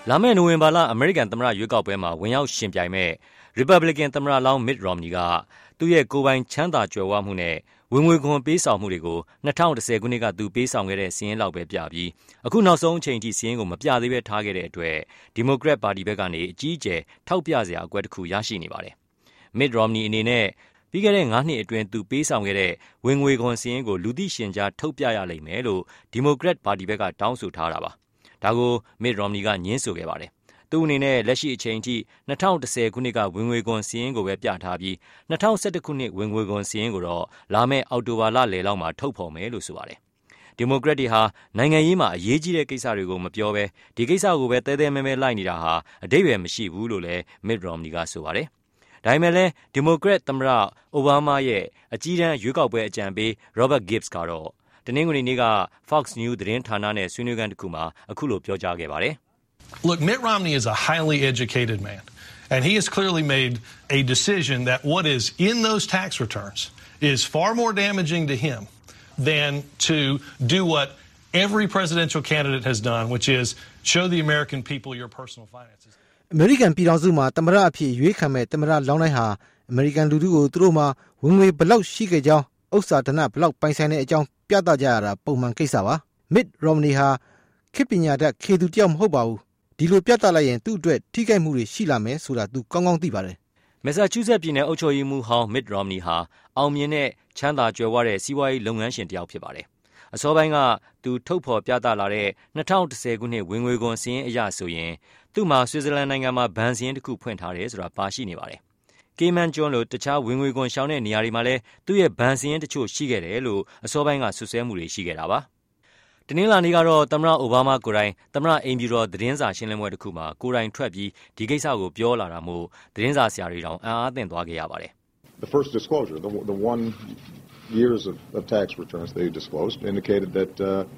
လာမယ့်နိုဝင်ဘာလအမေရိကန်သမ္မတရွေးကောက်ပွဲမှာဝင်ရောက်ရှင်ပြိုင်မဲ့ Republican သမ္မတလောင်း Mitt Romney ကသူ့ရဲ့ကိုယ်ပိုင်ချမ်းသာကြွယ်ဝမှုနဲ့ဝင်ငွေခွန်ပေးဆောင်မှုတွေကို2010ခုနှစ်ကသူပေးဆောင်ခဲ့တဲ့စီးရင်လောက်ပဲပြပြီးအခုနောက်ဆုံးအချိန်ထိစီးရင်ကိုမပြသေးပဲထားခဲ့တဲ့အတွက် Democrat ပါတီဘက်ကနေအကြီးအကျယ်ထောက်ပြစရာအကွက်တစ်ခုရရှိနေပါတယ်။ Mitt Romney အနေနဲ့ပြီးခဲ့တဲ့9နှစ်အတွင်းသူပေးဆောင်ခဲ့တဲ့ဝင်ငွေခွန်စီးရင်ကိုလူသိရှင်ကြားထုတ်ပြရလိမ့်မယ်လို့ Democrat ပါတီဘက်ကတောင်းဆိုထားတာပါ။ဒါကို Mitt Romney ကညှင်းဆိုခဲ့ပါတယ်။သူ့အနေနဲ့လက်ရှိအချိန်ထိ2010ခုနှစ်ကဝင်ငွေခွန်စီးရင်ကိုပဲပြထားပြီး2011ခုနှစ်ဝင်ငွေခွန်စီးရင်ကိုတော့လာမယ့်အောက်တိုဘာလလယ်လောက်မှာထုတ်ဖော်မယ်လို့ဆိုပါတယ်။ဒီမိုကရက်တွေဟာနိုင်ငံရေးမှာအရေးကြီးတဲ့ကိစ္စတွေကိုမပြောဘဲဒီကိစ္စကိုပဲတဲတဲမဲမဲလိုက်နေတာဟာအဓိပ္ပာယ်မရှိဘူးလို့လည်း Mitt Romney ကဆိုပါတယ်။ဒါပေမဲ့လည်းဒီမိုကရက်သမ္မတအိုဘားမားရဲ့အကြီးတန်းရွေးကောက်ပွဲအကြံပေး Robert Gibbs ကတော့တနင်္ဂနွေနေ့က Fox News သတင်းဌာနနဲ့ဆွေးနွေးခန်းတစ်ခုမှာအခုလိုပြောကြားခဲ့ပါတယ်။ Look, Mitt Romney is a highly educated man, and he has clearly made a decision that what is in those tax returns is far more damaging to him than to do what every presidential candidate has done, which is show the American people your personal finances. American ပြည်ထောင်စုမှာသမ္မတအဖြစ်ရွေးခံမဲ့သမ္မတလောင်းတိုင်းဟာ American လူထုကိုသူတို့မှာဝင်ငွေဘလောက်ရှိခဲ့ကြောင်းဥစ္စာဒဏဘလောက်ပိုင်ဆိုင်တဲ့အကြောင်းပြသကြရတာပုံမှန်ကိစ္စပါ။ Mitt Romney ဟာခေတ်ပညာတတ်ခေသူတယောက်မဟုတ်ပါဘူး။ဒီလိုပြသလိုက်ရင်သူ့အတွက်ထိခိုက်မှုတွေရှိလာမယ်ဆိုတာသူကောင်းကောင်းသိပါတယ်။ Massachusetts ပြည်နယ်အုပ်ချုပ်ရေးမှူးဟောင်း Mitt Romney ဟာအောင်မြင်တဲ့ချမ်းသာကြွယ်ဝတဲ့စီးပွားရေးလုပ်ငန်းရှင်တစ်ယောက်ဖြစ်ပါတယ်။အစောပိုင်းကသူထုတ်ဖော်ပြသလာတဲ့2010ခုနှစ်ဝင်ငွေခွန်စီးရင်အရဆိုရင်သူ့မှာဆွစ်ဇာလန်နိုင်ငံမှာဘဏ်စီးရင်တစ်ခုဖွင့်ထားတယ်ဆိုတာပါရှိနေပါတယ်။ Cayman ကျွန်းလိုတခြားဝင်ငွေခွန်ရှောင်တဲ့နေရာတွေမှာလည်းသူ့ရဲ့ဘဏ်စီးရင်တချို့ရှိခဲ့တယ်လို့အစောပိုင်းကဆွဆွဲမှုတွေရှိခဲ့တာပါ။တနင်္လာနေ့ကတော့သမ္မတအိုဘားမားကိုယ်တိုင်သမ္မတအိမ်ဖြူတော်သတင်းစာရှင်းလင်းပွဲတစ်ခုမှာကိုယ်တိုင်ထွက်ပြီးဒီကိစ္စကိုပြောလာတာမို့သတင်းစာဆရာတွေတောင်အံ့အားသင့်သွားခဲ့ရပါတယ်။ The first disclosure, the 1 years of tax returns they disclosed indicated that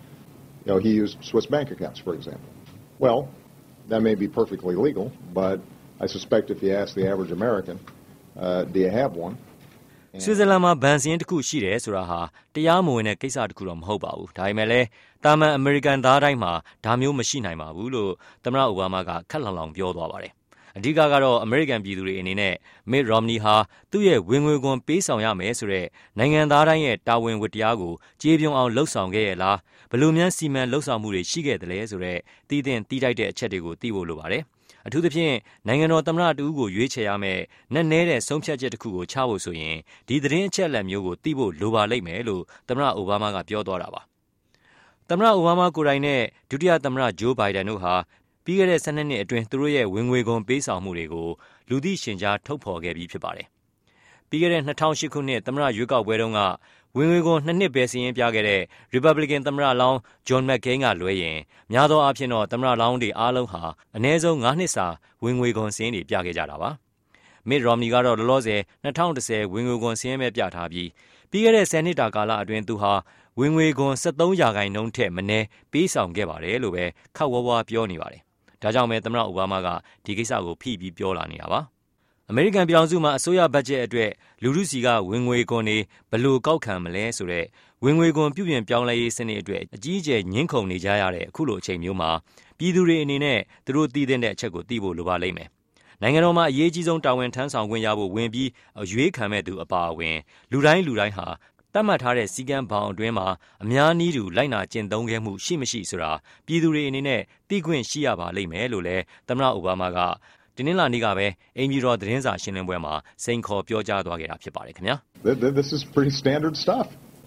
he used Swiss bank accounts, for example. Well, that may be perfectly legal, but I suspect if you ask the average American, do you have one? ဆွစ်ဇာလန်မှာဘဏ်စီးရင်တစ်ခုရှိတယ်ဆိုတာဟာတရားမဝင်တဲ့ကိစ္စတစ်ခုတော့မဟုတ်ပါဘူး။ဒါပေမဲ့လည်းတာမန်အမေရိကန်သားတိုင်းမှာဒါမျိုးမရှိနိုင်ပါဘူးလို့သမ္မတအိုဘားမားကခက်လောင်လောင်ပြောသွားပါတယ်။အဓိကကတော့အမေရိကန်ပြည်သူတွေအနေနဲ့ Mitt Romney ဟာသူ့ရဲ့ဝင်ငွေခွန်ပေးဆောင်ရမယ်ဆိုတဲ့နိုင်ငံသားတိုင်းရဲ့တာဝန်ဝတ္တရားကိုကြေးပြုံအောင်လှုပ်ဆောင်ခဲ့ရဲ့လားဘယ်လိုများစီမံလှုပ်ဆောင်မှုတွေရှိခဲ့တယ်လဲဆိုတဲ့တည်တင်တီးတိုက်တဲ့အချက်တွေကိုသိဖို့လိုပါတယ်။အထူးသဖြင့်နိုင်ငံတော်သမ္မတတူဦးကိုရွေးချယ်ရမယ်နက်နဲတဲ့ဆုံးဖြတ်ချက်တစ်ခုကိုချဖို့ဆိုရင်ဒီသတင်းအချက်အလက်မျိုးကိုသိဖို့လိုပါလိမ့်မယ်လို့သမ္မတအိုဘားမားကပြောသွားတာပါ။သမ္မတအိုဘားမားကိုယ်တိုင်နဲ့ဒုတိယသမ္မတဂျိုးဘိုင်ဒန်တို့ဟာပြီးခဲ့တဲ့12နှစ်အတွင်းသူတို့ရဲ့ဝင်ငွေခွန်ပေးဆောင်မှုတွေကိုလူသိရှင်ကြားထုတ်ဖော်ခဲ့ပြီးဖြစ်ပါတယ်။ပြီးခဲ့တဲ့2008ခုနှစ်သမ္မတရွေးကောက်ပွဲတုန်းကဝင်ငွေခွန်2နှစ်ပဲစီရင်ပြခဲ့တဲ့ Republican သမ္မတလောင်း John McCain ကလွဲရင်များသောအားဖြင့်တော့သမ္မတလောင်းတွေအားလုံးဟာအနည်းဆုံး9နှစ်စာဝင်ငွေခွန်စီရင်တွေပြခဲ့ကြတာပါ။ Mitt Romney ကတော့လောလောဆယ်2010ဝင်ငွေခွန်စီရင်ပဲပြထားပြီးပြီးခဲ့တဲ့10နှစ်တာကာလအတွင်းသူဟာဝင်ငွေခွန်73%ထက်မနည်းပေးဆောင်ခဲ့ပါတယ်လို့ပဲခက်ဝဝပြောနေပါတယ်။ဒါကြောင့်ပဲသမ္မတအိုဘားမားကဒီကိစ္စကိုဖိပြီးပြောလာနေတာပါ။အမေရိကန်ပြည်ထောင်စုမှာအစိုးရဘတ်ဂျက်အတွက်လူထုစီကဝင်ငွေခွန်တွေဘယ်လိုကောက်ခံမလဲဆိုတဲ့ဝင်ငွေခွန်ပြုပြင်ပြောင်းလဲရေးစနစ်အတွက်အကြီးအကျယ်ညှင်းခုန်နေကြရတဲ့အခုလိုအချိန်မျိုးမှာပြည်သူတွေအနေနဲ့သူတို့သိတဲ့အချက်ကိုသိဖို့လိုပါလိမ့်မယ်။နိုင်ငံတော်မှာအရေးကြီးဆုံးတာဝန်ထမ်းဆောင်ခွင့်ရဖို့ဝင်ပြီးရွေးခံမဲ့သူအပါအဝင်လူတိုင်းဟာတတ်မှတ်ထားတဲ့စီကံဘောင်အတွင်းမှာအများနည်းတူလိုက်နာကျင့်သုံးခဲ့မှုရှိမရှိဆိုတာပြည်သူတွေအနေနဲ့သိခွင့်ရှိရပါလိမ့်မယ်လို့လည်းသမ္မတအိုဘားမားကတနင်္လာနေ့ကပဲအိမ်ဖြူတော်သတင်းစာရှင်းလင်းပွဲမှာစိန်ခေါ်ပြောကြားသွားခဲ့တာဖြစ်ပါတယ်ခင်ဗျာ This is pretty standard stuff.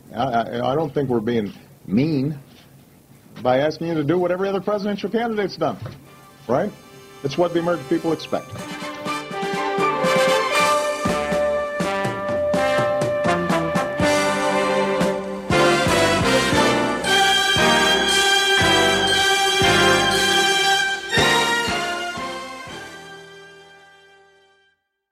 I don't think we're being mean by asking you to do what every other presidential candidate's done. Right? It's what the American people expect.